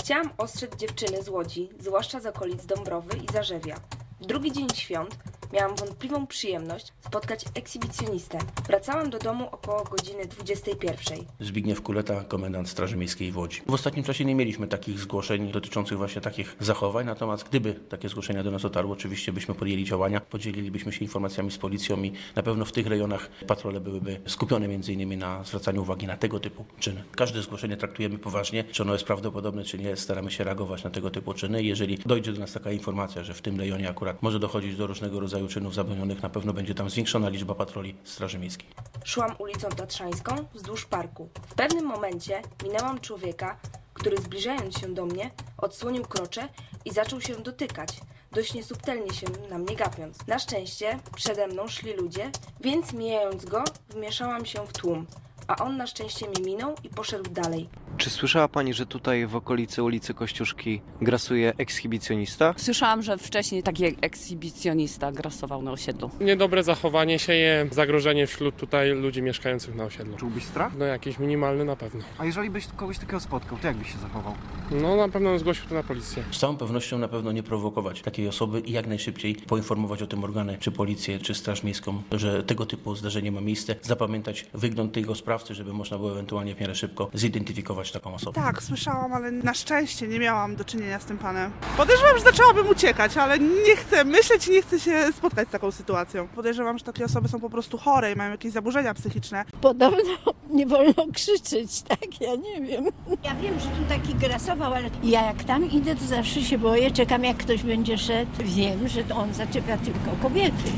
Chciałam ostrzec dziewczyny z Łodzi, zwłaszcza z okolic Dąbrowy i Zarzewia. W drugi dzień świąt miałam wątpliwą przyjemność spotkać ekshibicjonistę. Wracałam do domu około godziny 21. Zbigniew Kuleta, komendant Straży Miejskiej w Łodzi. W ostatnim czasie nie mieliśmy takich zgłoszeń dotyczących właśnie takich zachowań, natomiast gdyby takie zgłoszenia do nas dotarły, oczywiście byśmy podjęli działania, podzielilibyśmy się informacjami z policją i na pewno w tych rejonach patrole byłyby skupione m.in. na zwracaniu uwagi na tego typu czyny. Każde zgłoszenie traktujemy poważnie, czy ono jest prawdopodobne, czy nie, staramy się reagować na tego typu czyny. Jeżeli dojdzie do nas taka informacja, że w tym rejonie akurat może dochodzić do różnego rodzaju czynów zabronionych, na pewno będzie tam zwiększona liczba patroli Straży Miejskiej. Szłam ulicą Tatrzańską wzdłuż parku. W pewnym momencie minęłam człowieka, który zbliżając się do mnie, odsłonił krocze i zaczął się dotykać, dość niesubtelnie się na mnie gapiąc. Na szczęście przede mną szli ludzie, więc mijając go, wmieszałam się w tłum, a on na szczęście mnie minął i poszedł dalej. Czy słyszała pani, że tutaj w okolicy ulicy Kościuszki grasuje ekshibicjonista? Słyszałam, że wcześniej taki ekshibicjonista grasował na osiedlu. Niedobre zachowanie sieje zagrożenie wśród tutaj ludzi mieszkających na osiedlu. Czułbyś strach? No jakiś minimalny na pewno. A jeżeli byś kogoś takiego spotkał, to jak byś się zachował? No na pewno bym zgłosił to na policję. Z całą pewnością na pewno nie prowokować takiej osoby i jak najszybciej poinformować o tym organy, czy policję, czy Straż Miejską, że tego typu zdarzenie ma miejsce. Zapamiętać wygląd tego sprawcy, żeby można było ewentualnie w miarę szybko zidentyfikować taką osobę. Tak, słyszałam, ale na szczęście nie miałam do czynienia z tym panem. Podejrzewam, że zaczęłabym uciekać, ale nie chcę myśleć i nie chcę się spotkać z taką sytuacją. Podejrzewam, że takie osoby są po prostu chore i mają jakieś zaburzenia psychiczne. Podobno nie wolno krzyczeć, tak? Ja nie wiem. Ja wiem, że tu taki grasował, ale ja jak tam idę, to zawsze się boję, czekam jak ktoś będzie szedł. Wiem, że on zaczepia tylko kobiety.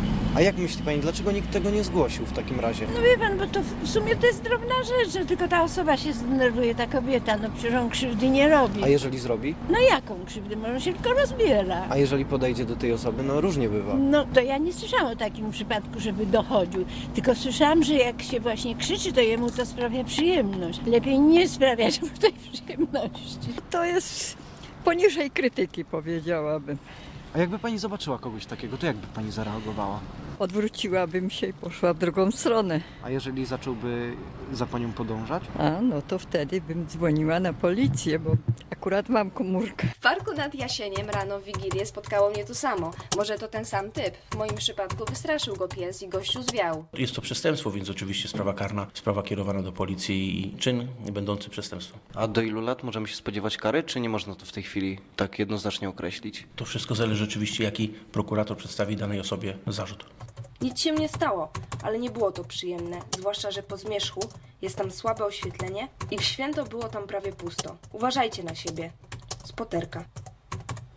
A jak myśli pani, dlaczego nikt tego nie zgłosił w takim razie? No wie pan, bo to w sumie to jest drobna rzecz, że tylko ta osoba się zdenerwuje, ta kobieta, no przecież on krzywdy nie robi. A jeżeli zrobi? No jaką krzywdę? Może się tylko rozbiera. A jeżeli podejdzie do tej osoby, no różnie bywa. No to ja nie słyszałam o takim przypadku, żeby dochodził, tylko słyszałam, że jak się właśnie krzyczy, to jemu to sprawia przyjemność. Lepiej nie sprawiać mu tej przyjemności. To jest poniżej krytyki, powiedziałabym. A jakby pani zobaczyła kogoś takiego, to jakby pani zareagowała? Odwróciłabym się i poszła w drugą stronę. A jeżeli zacząłby za panią podążać? A no to wtedy bym dzwoniła na policję, bo akurat mam komórkę. W parku nad Jasieniem rano w Wigilię spotkało mnie to samo. Może to ten sam typ. W moim przypadku wystraszył go pies i gościu zwiał. Jest to przestępstwo, więc oczywiście sprawa karna, sprawa kierowana do policji i czyn będący przestępstwem. A do ilu lat możemy się spodziewać kary, czy nie można to w tej chwili tak jednoznacznie określić? To wszystko zależy oczywiście, jaki prokurator przedstawi danej osobie zarzut. Nic się nie stało, ale nie było to przyjemne, zwłaszcza, że po zmierzchu jest tam słabe oświetlenie i w święto było tam prawie pusto. Uważajcie na siebie. Spoterka.